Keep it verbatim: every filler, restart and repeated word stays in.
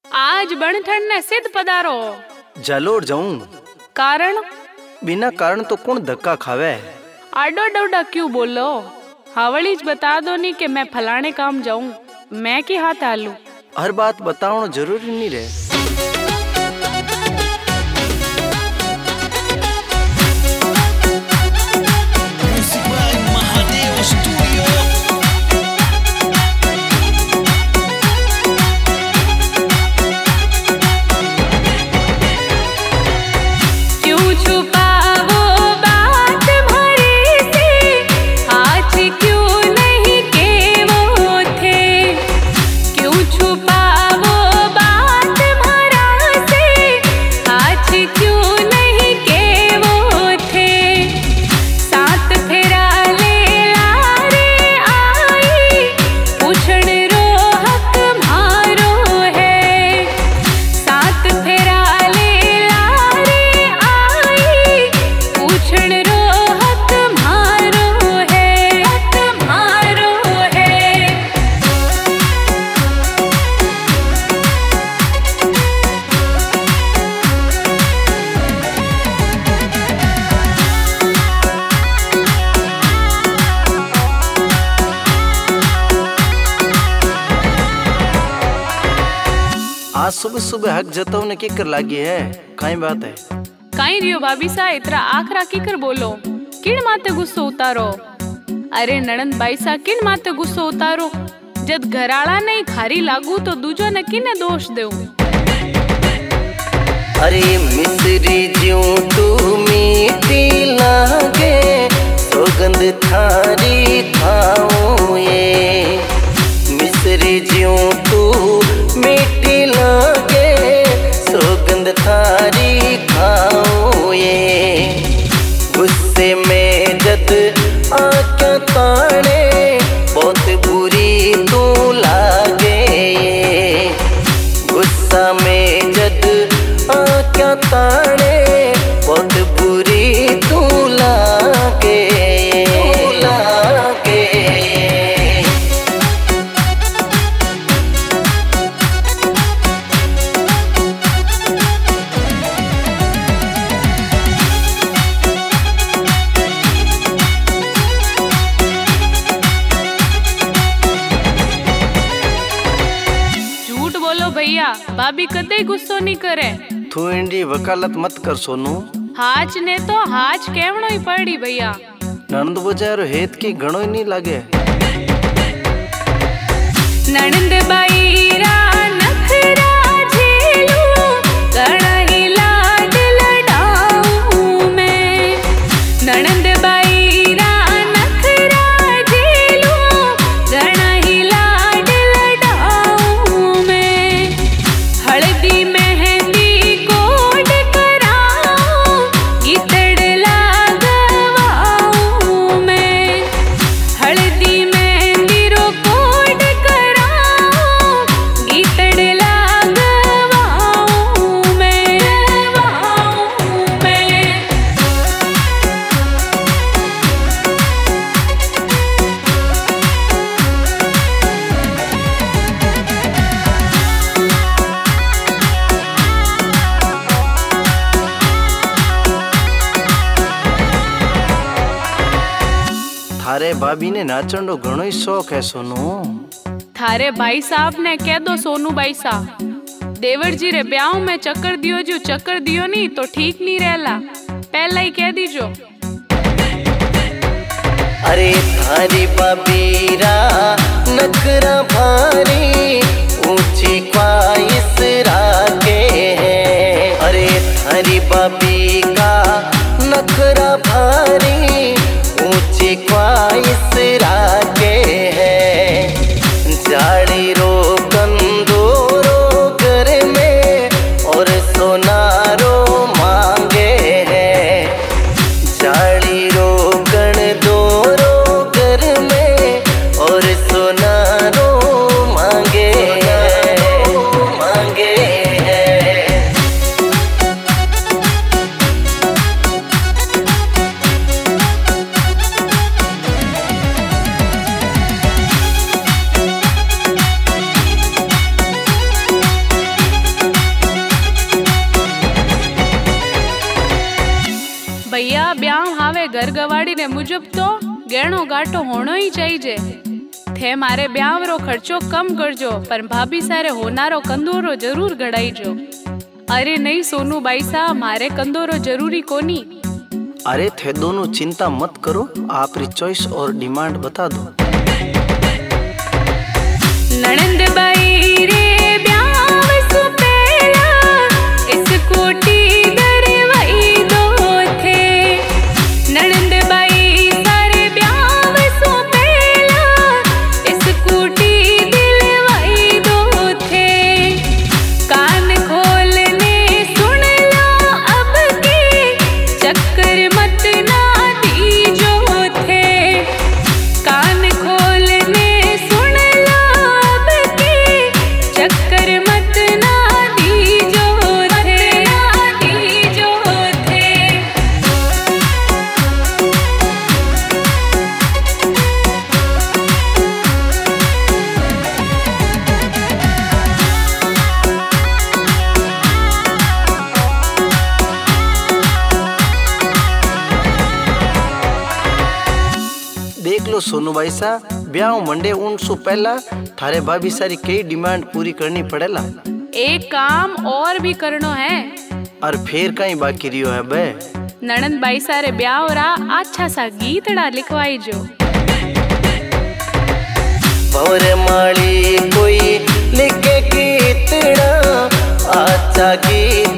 आज बनठन ने सिद्ध पधारो। जालोर जाऊं? कारण? बिना कारण तो कौन धक्का खावे। आडो डोडा क्यों बोलो? हावड़ीज बता दो नी कि मैं फलाने काम जाऊं, मैं की हाथ आलू। हर बात बताओ जरूरी नहीं रहे। आज सुबह सुबह हक जताओ ने किकर लागी है, काई बात है? काई रियो भाभी सा इतरा आखरा किकर बोलो, किन माते गुस्सो उतारो? अरे नणंद बाई सा किन माते गुस्सो उतारो? जद घराला नहीं खारी लागू तो दूजो ने किने दोष देऊ? अरे मिसरी ज्यों तू मीठी लागे, सौगंध थारी थाऊं ये। मिसरी ज्यों तू मीठी लागे, सौगंध थारी खाऊं ये। गुस्से में जद आँखें ताने, बहुत बुरी तू लागे ये। गुस्सा में जद आँखें ताने, बहुत बुरी तू लागे तू लागे। भैया भाभी कदे गुस्सो नहीं करे। तू इंडी वकालत मत कर सोनू। हाच ने तो हाच केवणो ही पड़ी भैया। ननंद बुझारो हेत की घणो ही नहीं लागे। ननंद बाई रा नखरा झेलू, घणा ही लाड लडाऊं मैं। ननंद बाई रा नखरा झेलू, घणा ही लाड लडाऊं मैं। हल्दी मेहंदी कोड कराऊं, गीतड़ लागवाऊं मैं। हल्दी मेहंदी रो कोड कराऊं, गीतड़ लागवाऊं मैं वाऊं मैं। थारे भाभी ने नाचन रो घणो ही शौक है सोनू। थारे भाई साहब ने कह दो सोनू भाई साहब, देवर जी रे ब्याह में चक्कर दियो, जो चक्कर दियो नहीं तो ठीक नहीं रहला, पहला ही कह दीजो। अरे थारी बाबीरा नखरा भारी, ऊंची ख्वाहिश राखे है। अरे थारी बाबी का नखरा भारी, ऊंची ख्वाहिश राखे है। जाड़ी रो कंदोरो घर में, और सोनारो मांगे है। जाड़ी रो कंदोरो घर में, और सोनारो मांगे है। ने मुजब तो गहणो गाटो होनो ही चाहिए। थे मारे ब्याह रो खर्चो कम करजो पर भाभी सारे होनारो कंदोरो जरूर गड़ाईजो। अरे नहीं सोनू बाई साहब, मारे कंदोरो जरूरी कोनी। अरे थे दोनों चिंता मत करो, आपरी चॉइस और डिमांड बता दो। नणंद बाई रे ब्याह सु पहला स्कूटी दरवाई दो थे। नणंद बाई सारे ब्याह सु पहला स्कूटी दिलवाई दो थे। कान खोलने सुन लो अब की चक्कर मत ना दीजो थे। कान खोलने सुन लो अब की चक्कर मत ना दीजो थे, ना दीजो थे। देख लो सोनू भाई साहब, ब्याह मंडे उन सु पहला थारे भाभी सारी कई डिमांड पूरी करनी पड़ेला। एक काम और भी करनो है। और फिर कहीं बाकी रियो है बे? नणंद बाई सारे ब्याह रा अच्छा सा गीतड़ा लिखवाई जो। भवर माली कोई लिखे गीतड़ा अच्छा गीत